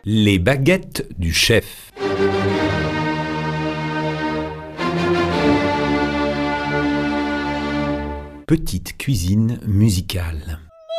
Les baguettes du chef. Petite cuisine musicale.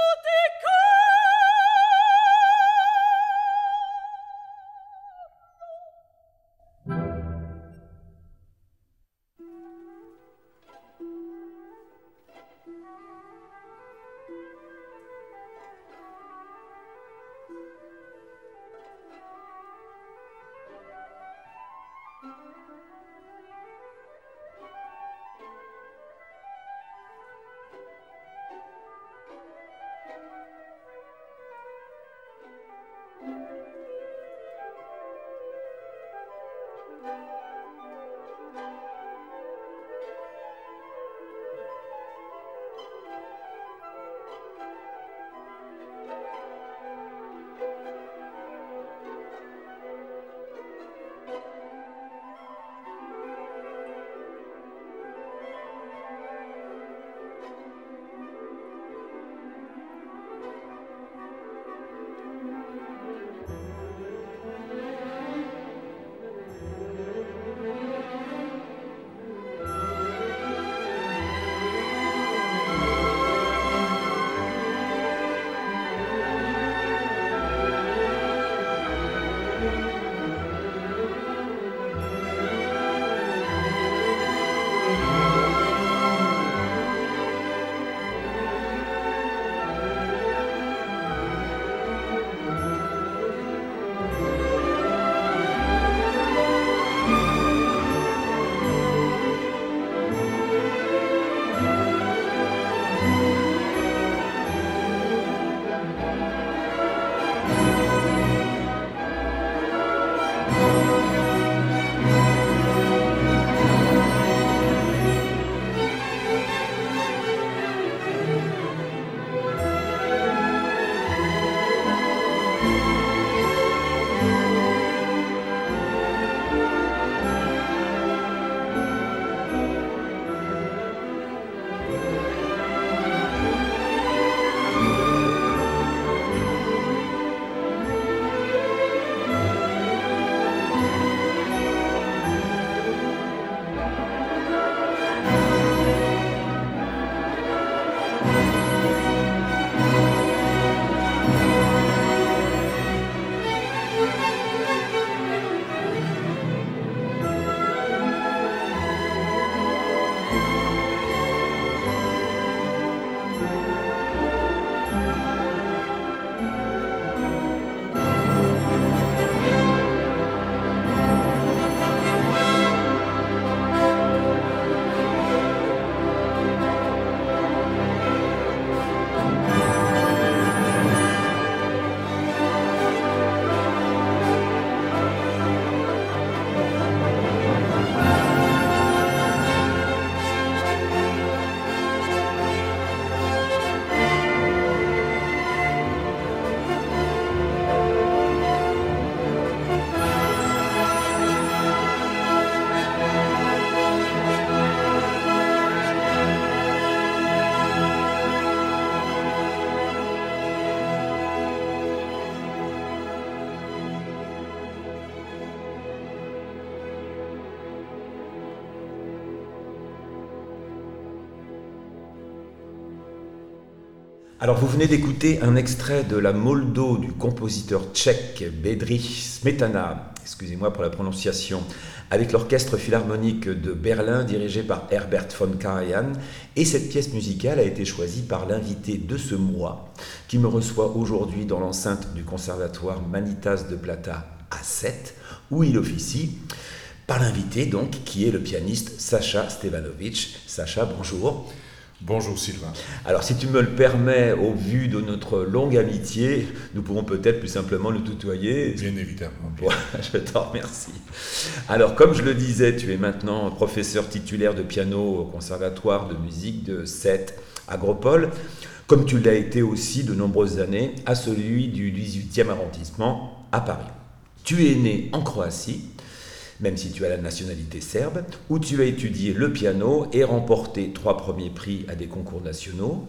Alors vous venez d'écouter un extrait de la Moldo du compositeur tchèque Bedřich Smetana, excusez-moi pour la prononciation, avec l'orchestre philharmonique de Berlin dirigé par Herbert von Karajan. Et cette pièce musicale a été choisie par l'invité de ce mois qui me reçoit aujourd'hui dans l'enceinte du conservatoire Manitas de Plata à Sète, où il officie, par l'invité donc qui est le pianiste Sacha Stevanovic. Sacha, bonjour. Bonjour Sylvain. Alors si tu me le permets, au vu de notre longue amitié, nous pouvons peut-être plus simplement nous tutoyer. Bien évidemment. Bon, je t'en remercie. Alors comme je le disais, tu es maintenant professeur titulaire de piano au Conservatoire de musique de Sète, Agropole, comme tu l'as été aussi de nombreuses années à celui du 18e arrondissement à Paris. Tu es né en Croatie, même si tu as la nationalité serbe, où tu as étudié le piano et remporté 3 premiers prix à des concours nationaux.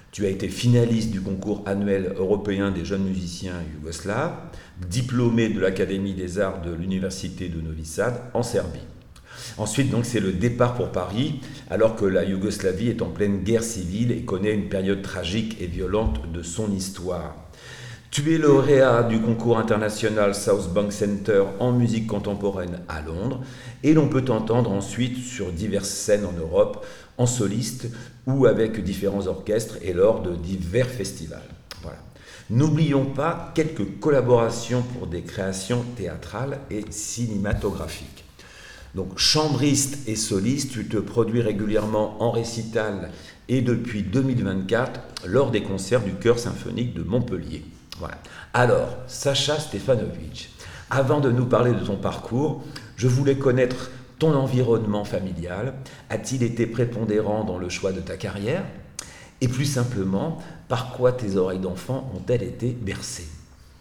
Tu as été finaliste du concours annuel européen des jeunes musiciens yougoslaves, diplômé de l'Académie des arts de l'Université de Novi Sad en Serbie. Ensuite, donc, c'est le départ pour Paris, alors que la Yougoslavie est en pleine guerre civile et connaît une période tragique et violente de son histoire. Tu es lauréat du concours international South Bank Center en musique contemporaine à Londres, et l'on peut t'entendre ensuite sur diverses scènes en Europe, en soliste ou avec différents orchestres et lors de divers festivals. Voilà. N'oublions pas quelques collaborations pour des créations théâtrales et cinématographiques. Donc, chambriste et soliste, tu te produis régulièrement en récital et depuis 2024 lors des concerts du Chœur symphonique de Montpellier. Voilà. Alors, Sacha Stefanovic, avant de nous parler de ton parcours, je voulais connaître ton environnement familial. A-t-il été prépondérant dans le choix de ta carrière? Et plus simplement, par quoi tes oreilles d'enfant ont-elles été bercées?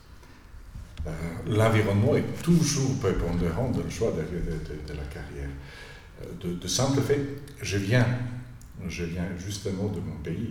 L'environnement est toujours prépondérant dans le choix de la carrière. De simple fait, je viens justement de mon pays,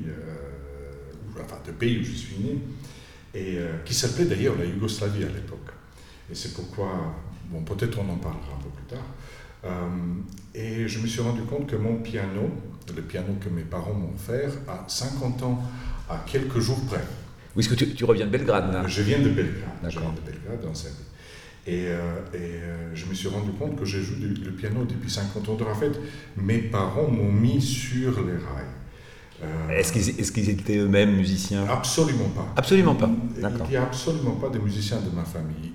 du pays où je suis né, et qui s'appelait d'ailleurs la Yougoslavie à l'époque. Et c'est pourquoi, peut-être on en parlera un peu plus tard. Et je me suis rendu compte que mon piano, le piano que mes parents m'ont offert, à 50 ans, à quelques jours près. Oui, est-ce que tu reviens de Belgrade, là? Je viens de Belgrade. D'accord. Je viens de Belgrade, en Serbie. Et je me suis rendu compte que j'ai joué le piano depuis 50 ans. Donc, en fait, mes parents m'ont mis sur les rails. Est-ce qu'ils étaient eux-mêmes musiciens? Absolument pas. Absolument pas. D'accord. Il n'y a absolument pas de musiciens de ma famille.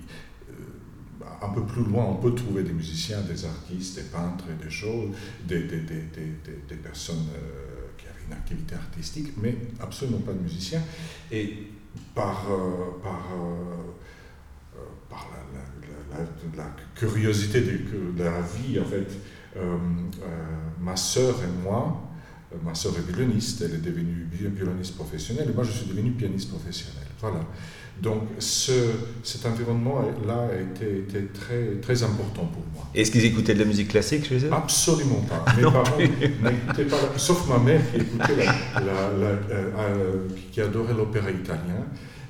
Un peu plus loin, on peut trouver des musiciens, des artistes, des peintres et des choses, des personnes qui avaient une activité artistique, mais absolument pas de musiciens. Et par la curiosité de la vie, en fait, ma sœur et moi, ma sœur est violoniste, elle est devenue violoniste professionnelle, et moi je suis devenu pianiste professionnel. Voilà. Donc cet environnement-là a été très, très important pour moi. Est-ce qu'ils écoutaient de la musique classique chez eux? Absolument pas. Mes parents n'écoutaient pas, sauf ma mère qui écoutait qui adorait l'opéra italien.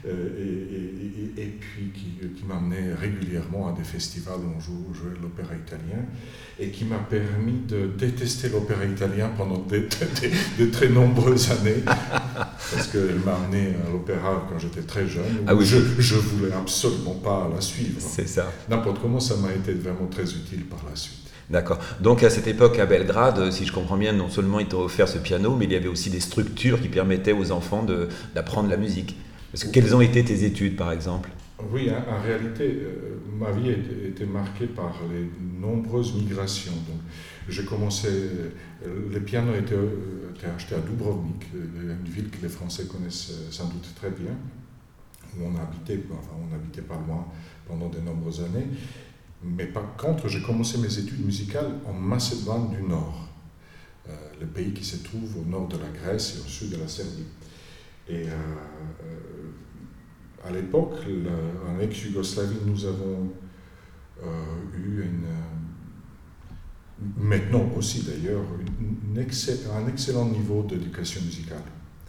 Et puis qui m'amenait régulièrement à des festivals où on jouait l'opéra italien et qui m'a permis de détester l'opéra italien pendant de très nombreuses années parce qu'elle m'a amené à l'opéra quand j'étais très jeune. Ah oui. Je voulais absolument pas la suivre. C'est ça. N'importe comment, ça m'a été vraiment très utile par la suite. D'accord. Donc à cette époque à Belgrade, si je comprends bien, non seulement ils t'ont offert ce piano, mais il y avait aussi des structures qui permettaient aux enfants d'apprendre la musique. Parce que quelles ont été tes études, par exemple? Oui, en réalité, ma vie était marquée par les nombreuses migrations. Donc, j'ai commencé, le piano était acheté à Dubrovnik, une ville que les Français connaissent sans doute très bien, où on habitait pas loin pendant de nombreuses années. Mais par contre, j'ai commencé mes études musicales en Macédoine du Nord, le pays qui se trouve au nord de la Grèce et au sud de la Serbie. Et à l'époque, en ex-Yougoslavie, nous avons eu maintenant aussi d'ailleurs, un excellent niveau d'éducation musicale,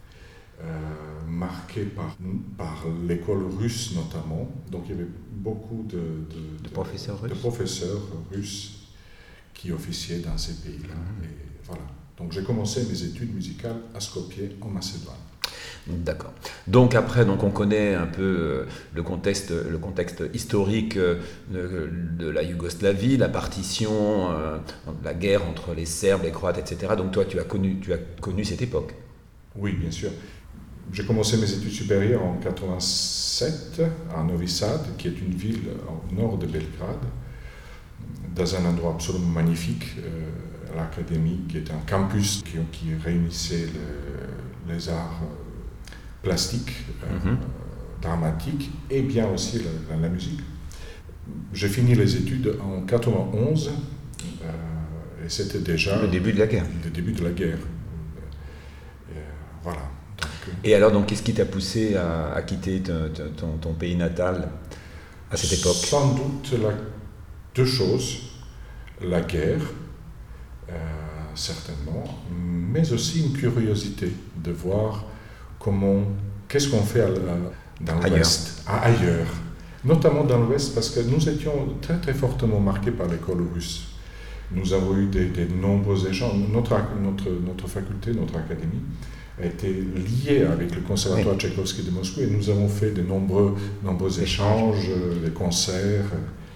marqué par l'école russe notamment. Donc il y avait beaucoup de professeurs russes qui officiaient dans ces pays-là. Et voilà. Donc j'ai commencé mes études musicales à Skopje, en Macédoine. D'accord. Donc après, on connaît un peu le contexte historique de la Yougoslavie, la partition, la guerre entre les Serbes, les Croates, etc. Donc toi, tu as connu cette époque. Oui, bien sûr. J'ai commencé mes études supérieures en 87 à Novi Sad, qui est une ville au nord de Belgrade, dans un endroit absolument magnifique, l'académie, qui est un campus qui réunissait les arts plastiques, dramatiques, et bien aussi la musique. J'ai fini les études en 91, et c'était déjà le début de la guerre. Le début de la guerre. Voilà. Et alors, donc, qu'est-ce qui t'a poussé à quitter ton pays natal à cette époque? Sans doute deux choses. La guerre, certainement, mais aussi une curiosité de voir qu'est-ce qu'on fait dans l'Ouest, ailleurs. Notamment dans l'Ouest, parce que nous étions très très fortement marqués par l'école russe. Nous avons eu des nombreux échanges. Notre faculté, notre académie, a été liée avec le conservatoire Tchaïkovski de Moscou et nous avons fait de nombreux échanges, des concerts.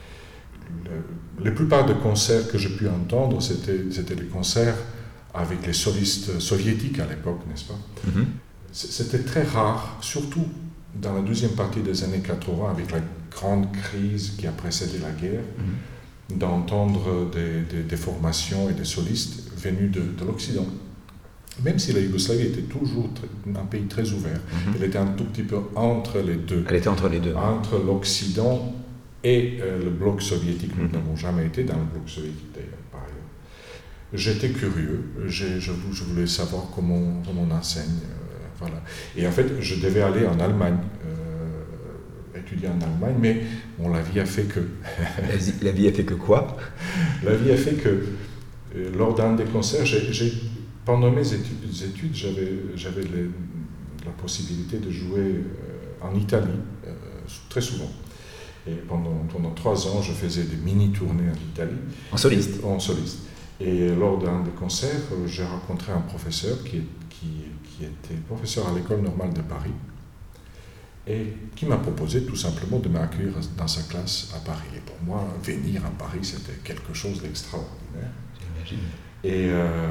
La plupart des concerts que j'ai pu entendre, c'était les concerts avec les solistes soviétiques à l'époque, n'est-ce pas? Mm-hmm. C'était très rare, surtout dans la deuxième partie des années 80, avec la grande crise qui a précédé la guerre, d'entendre des formations et des solistes venus de l'Occident. Même si la Yougoslavie était toujours un pays très ouvert, elle était un tout petit peu entre les deux. Elle était entre les deux. Entre l'Occident et le bloc soviétique. Nous n'avons jamais été dans le bloc soviétique d'ailleurs, par ailleurs. J'étais curieux, je voulais savoir comment on enseigne. Voilà. Et en fait, je devais aller en Allemagne, étudier en Allemagne, mais bon, la vie a fait que... La vie a fait que quoi? La vie a fait que, lors d'un des concerts, pendant mes études, j'avais la possibilité de jouer en Italie, très souvent. Et pendant 3 ans, je faisais des mini-tournées en Italie. En soliste? En soliste. Et lors d'un des concerts, j'ai rencontré un professeur qui était professeur à l'École normale de Paris et qui m'a proposé tout simplement de m'accueillir dans sa classe à Paris. Et pour moi, venir à Paris, c'était quelque chose d'extraordinaire. J'imagine. Et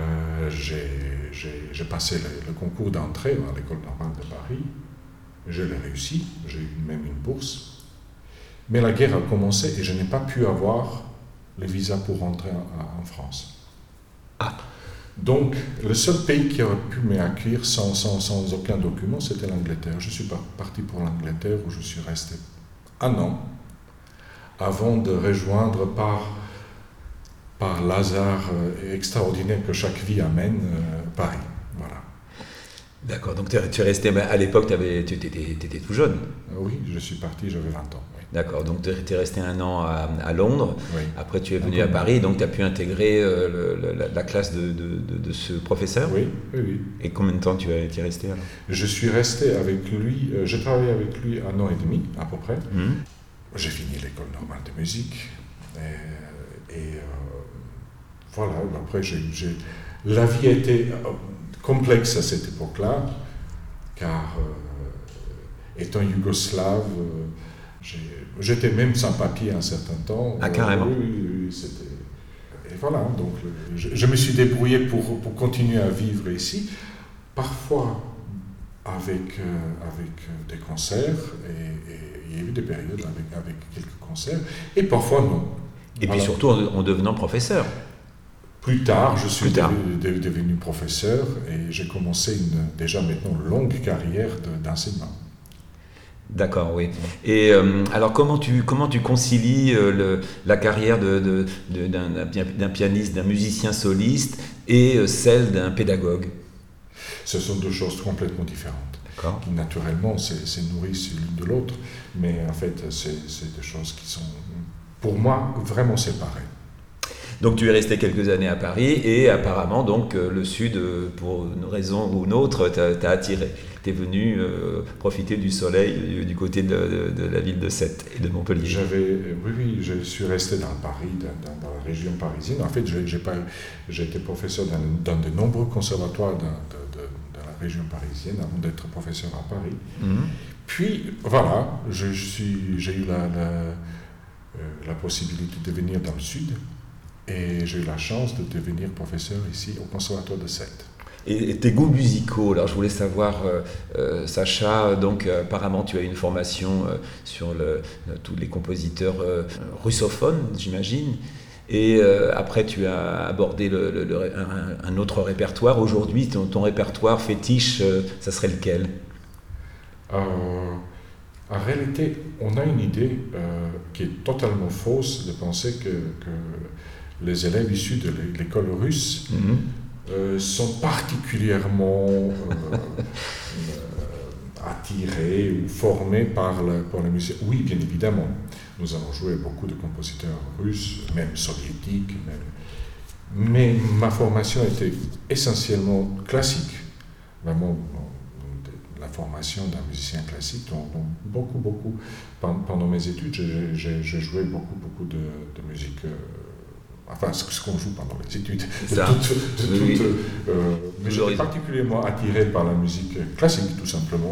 j'ai passé le concours d'entrée à l'École normale de Paris. Je l'ai réussi, j'ai eu même une bourse. Mais la guerre a commencé et je n'ai pas pu avoir le visa pour rentrer en France. Ah. Donc, le seul pays qui aurait pu m'accueillir sans aucun document, c'était l'Angleterre. Je suis parti pour l'Angleterre où je suis resté 1 an avant de rejoindre par l'hasard extraordinaire que chaque vie amène Paris. Voilà. D'accord, donc tu es resté, à l'époque tu étais tout jeune. Oui, je suis parti, j'avais 20 ans. Oui. D'accord, donc tu es resté 1 an à Londres, oui. Après tu es venu à Paris, donc tu as pu intégrer la classe de ce professeur. Oui. Et combien de temps tu es resté alors? Je suis resté avec lui, j'ai travaillé avec lui 1 an et demi à peu près. J'ai fini l'école normale de musique et voilà, après la vie était complexe à cette époque-là, car étant yougoslave, j'étais même sans papier un certain temps. Ah, carrément. Oui, c'était... Et voilà, donc je me suis débrouillé pour continuer à vivre ici, parfois avec des concerts, et il y a eu des périodes avec quelques concerts, et parfois non. Et puis surtout en devenant professeur. Plus tard, je suis devenu professeur et j'ai commencé déjà maintenant longue carrière d'enseignement. D'accord, oui. Et alors comment tu concilies la carrière d'un pianiste, d'un musicien soliste et celle d'un pédagogue? Ce sont 2 choses complètement différentes. D'accord. Qui naturellement se nourrissent l'une de l'autre, mais en fait c'est des choses qui sont pour moi vraiment séparées. Donc tu es resté quelques années à Paris et apparemment donc le Sud, pour une raison ou une autre, t'a attiré. Tu es venu profiter du soleil du côté de la ville de Sète et de Montpellier. Oui, je suis resté dans Paris, dans la région parisienne. En fait, j'ai été professeur dans de nombreux conservatoires de la région parisienne avant d'être professeur à Paris. Puis voilà, j'ai eu la possibilité de venir dans le Sud. Et j'ai eu la chance de devenir professeur ici au Conservatoire de Sète. Et tes goûts musicaux, alors je voulais savoir, Sacha, donc apparemment tu as une formation sur tous les compositeurs russophones, j'imagine, et après tu as abordé un autre répertoire. Aujourd'hui, ton répertoire fétiche, ça serait lequel? En réalité, on a une idée qui est totalement fausse de penser que les élèves issus de l'école russe sont particulièrement attirés ou formés par la musique. Oui, bien évidemment. Nous avons joué beaucoup de compositeurs russes, même soviétiques. Mais ma formation était essentiellement classique. Vraiment, la formation d'un musicien classique. Donc beaucoup, pendant mes études, j'ai joué beaucoup de musique. Enfin, ce qu'on joue pendant les études. Mais j'étais particulièrement attiré par la musique classique, tout simplement,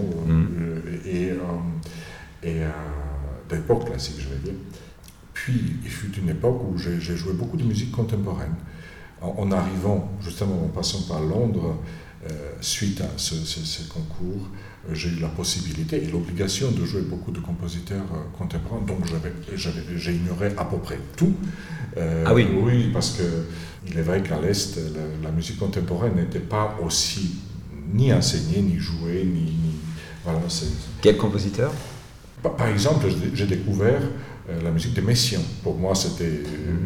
d'époque classique, je vais dire. Puis, il fut une époque où j'ai joué beaucoup de musique contemporaine. En arrivant, justement, en passant par Londres, suite à ce concours, j'ai eu la possibilité et l'obligation de jouer beaucoup de compositeurs contemporains, donc j'ai ignoré à peu près tout. Oui, parce qu'il est vrai qu'à l'Est, la musique contemporaine n'était pas aussi ni enseignée, ni jouée, voilà, Quel compositeur ? Par exemple, j'ai découvert la musique de Messiaen. Pour moi, c'était...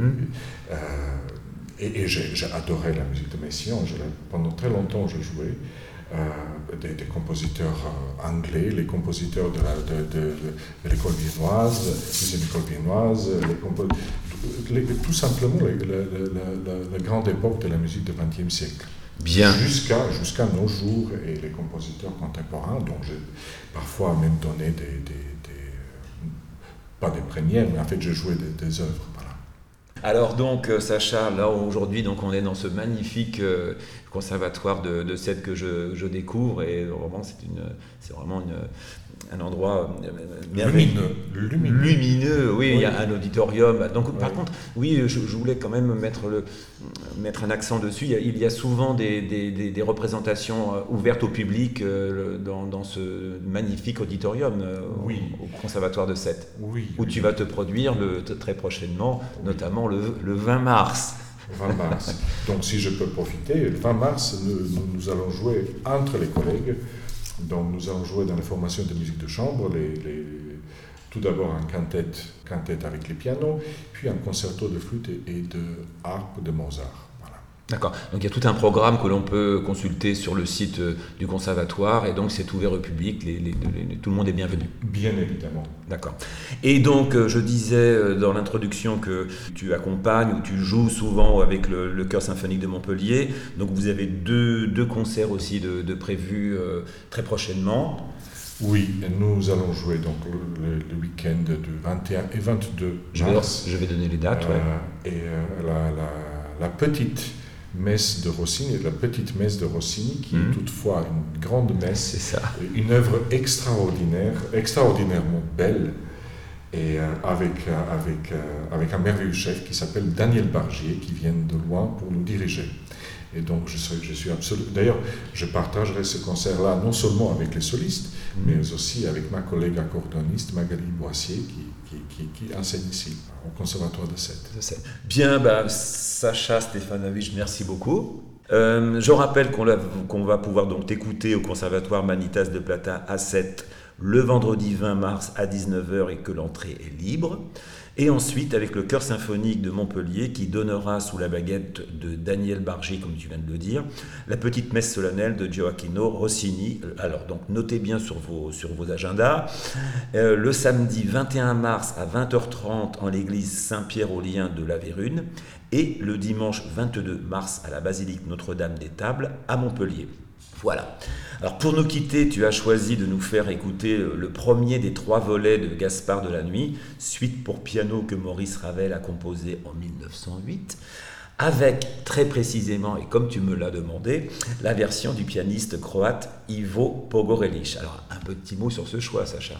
Et j'ai adoré la musique de Messiaen. Pendant très longtemps, j'ai joué des compositeurs anglais, les compositeurs de l'école viennoise, de l'école viennoise, tout simplement la grande époque de la musique du XXe siècle. Bien. Jusqu'à nos jours et les compositeurs contemporains, dont j'ai parfois même donné pas des premières, mais en fait j'ai joué des œuvres. Voilà. Alors donc Sacha, là aujourd'hui donc on est dans ce magnifique conservatoire de Sète que je découvre et vraiment c'est vraiment un endroit lumineux. Oui, il y a un auditorium. Donc par contre, oui, je voulais quand même mettre un accent dessus. Il y a souvent des représentations ouvertes au public dans ce magnifique auditorium au conservatoire de Sète, où tu vas te produire très prochainement, notamment le 20 mars. 20 mars. Donc si je peux profiter, le 20 mars, nous allons jouer entre les collègues. Donc nous allons jouer dans les formations de musique de chambre, tout d'abord un quintette avec les pianos, puis un concerto de flûte et de harpe de Mozart. Voilà. D'accord. Donc il y a tout un programme que l'on peut consulter sur le site du conservatoire et donc c'est ouvert au public, tout le monde est bienvenu. Bien évidemment. D'accord. Et donc je disais dans l'introduction que tu accompagnes ou tu joues souvent avec le Chœur symphonique de Montpellier. Donc vous avez deux concerts aussi de prévus très prochainement. Oui, nous allons jouer donc le week-end du 21 et 22 mars. Je vais donner les dates. Et la petite messe de Rossini, qui est toutefois une grande messe, c'est ça. Une œuvre extraordinairement belle, et avec un merveilleux chef qui s'appelle Daniel Bargier, qui vient de loin pour nous diriger. Et donc je suis absolument... D'ailleurs, je partagerai ce concert-là non seulement avec les solistes, mais aussi avec ma collègue accordéoniste Magali Boissier, qui enseigne ici, au Conservatoire de Sète. Bien, Sacha Stefanovic, merci beaucoup. Je rappelle qu'on va pouvoir donc t'écouter au Conservatoire Manitas de Plata à Sète le vendredi 20 mars à 19h et que l'entrée est libre. Et ensuite avec le Chœur symphonique de Montpellier qui donnera sous la baguette de Daniel Bargier, comme tu viens de le dire, la petite messe solennelle de Gioacchino Rossini. Alors donc notez bien sur vos agendas. Le samedi 21 mars à 20h30 en l'église Saint-Pierre-aux-Liens de La Vérune et le dimanche 22 mars à la basilique Notre-Dame des Tables à Montpellier. Voilà. Alors pour nous quitter, tu as choisi de nous faire écouter le premier des 3 volets de Gaspard de la Nuit, suite pour piano que Maurice Ravel a composé en 1908, avec très précisément, et comme tu me l'as demandé, la version du pianiste croate Ivo Pogorelic. Alors un petit mot sur ce choix, Sacha.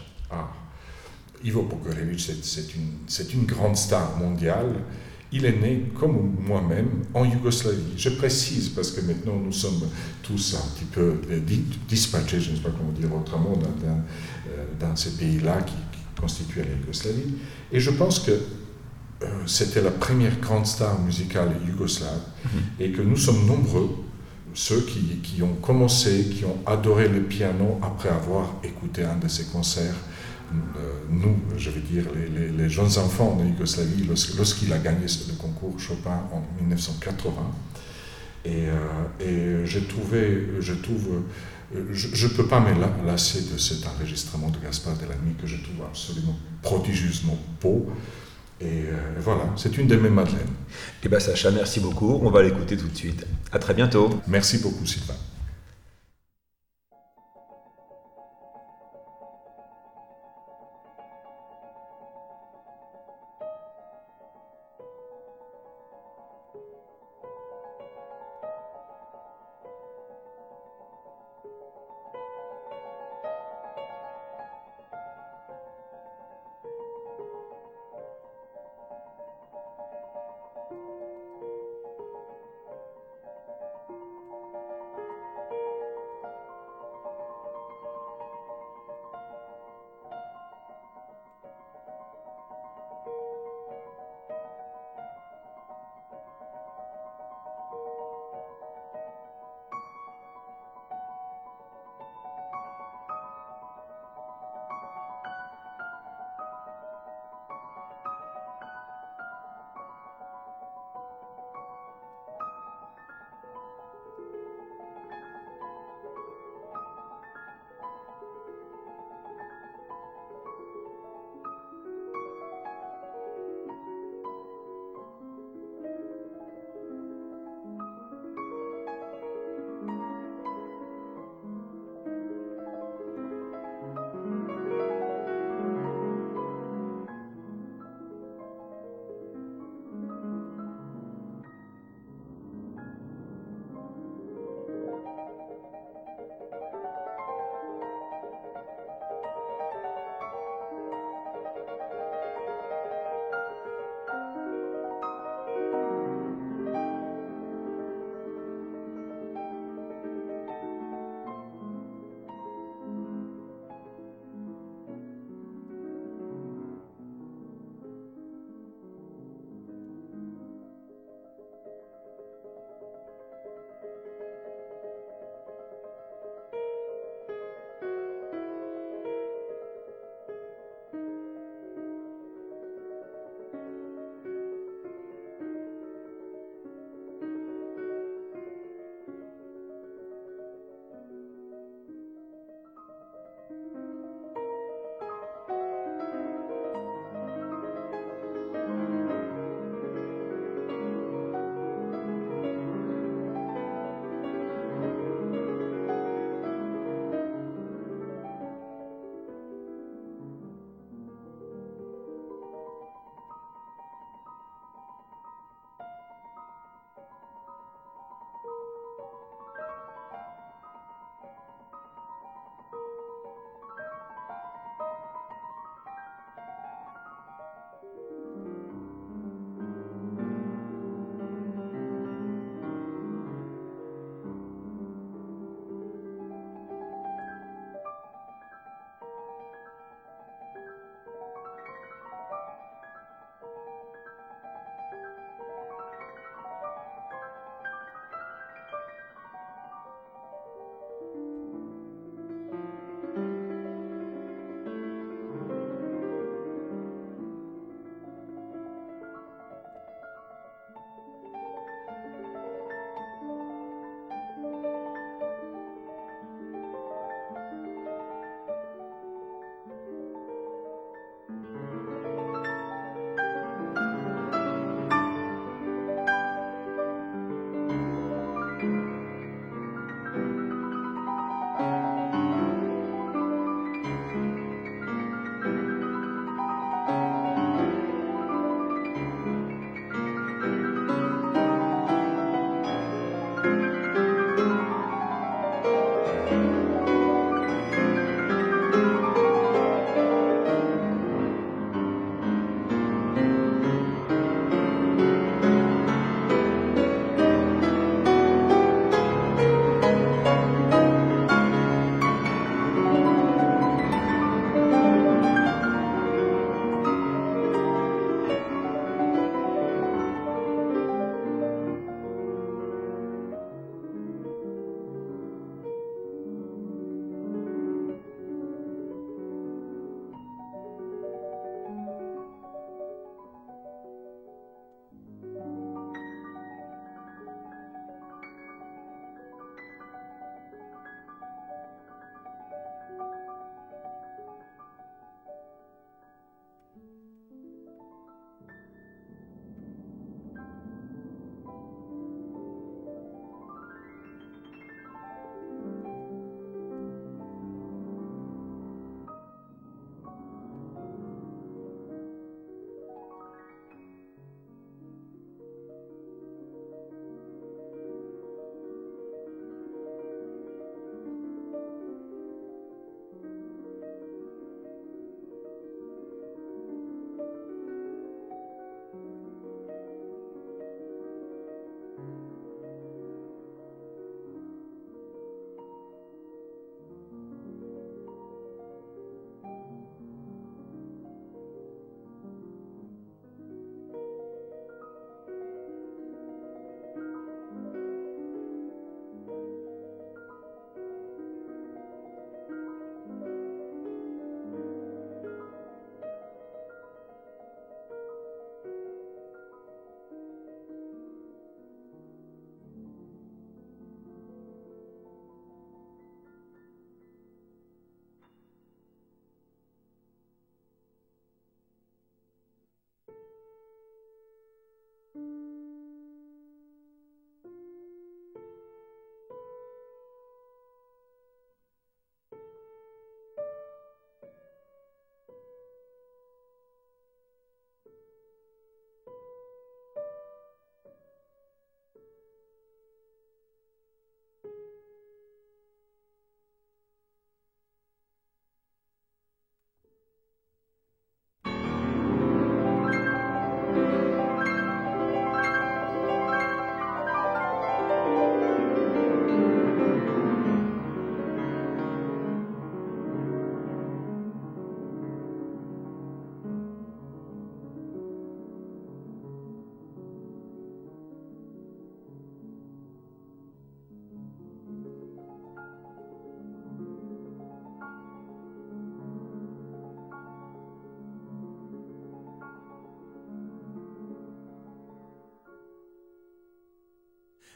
Ivo Pogorelic, c'est une grande star mondiale. Il est né, comme moi-même, en Yougoslavie. Je précise, parce que maintenant nous sommes tous un petit peu dispatchés, je ne sais pas comment dire autrement, dans ces pays-là qui constituaient la Yougoslavie. Et je pense que c'était la première grande star musicale yougoslave, et que nous sommes nombreux, ceux qui ont commencé, qui ont adoré le piano après avoir écouté un de ses concerts. Nous, je veux dire, les jeunes enfants de Yougoslavie, lorsqu'il a gagné le concours Chopin en 1980. Et je ne peux pas me lasser de cet enregistrement de Gaspard de la Nuit que je trouve absolument prodigieusement beau. Et voilà, c'est une de mes madeleines. Eh bien Sacha, merci beaucoup. On va l'écouter tout de suite. À très bientôt. Merci beaucoup, Sylvain.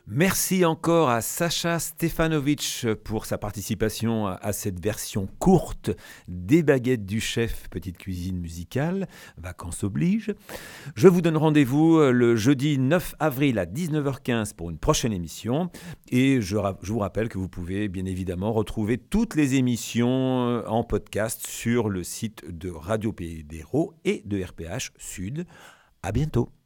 Merci encore à Sacha Stefanovic pour sa participation à cette version courte des baguettes du chef, petite cuisine musicale, vacances oblige. Je vous donne rendez-vous le jeudi 9 avril à 19h15 pour une prochaine émission. Et je vous rappelle que vous pouvez bien évidemment retrouver toutes les émissions en podcast sur le site de Radio Pays d'Hérault et de RPH Sud. À bientôt.